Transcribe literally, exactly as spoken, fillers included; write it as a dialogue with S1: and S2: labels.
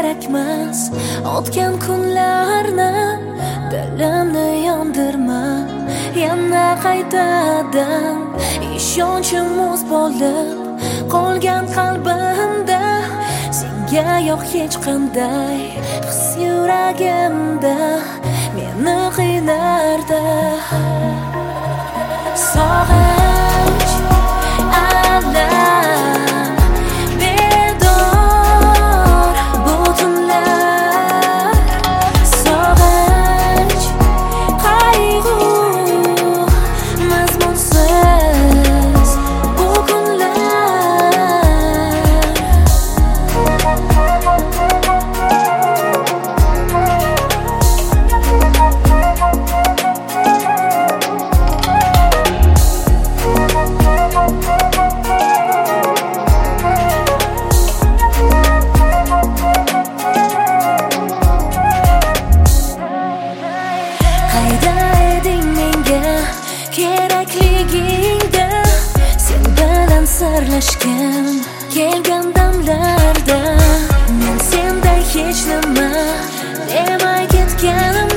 S1: kerakmas. O'tgan kunlarni dilimni yondirma. Yana qaytadan ishonchim muz bo'lib qolgan qalbimda. Senga yo'q hech qanday his yuragimda meni qiynardi. Sog'inch, alam, bedor bu tunlar. Sog'inch, qayg'u, mazmunsiz bu kunlar. Qayda eding menga kerakligingda, sen bilan sirlashgan kelgan damlarda men sendan hech nima demay ketganim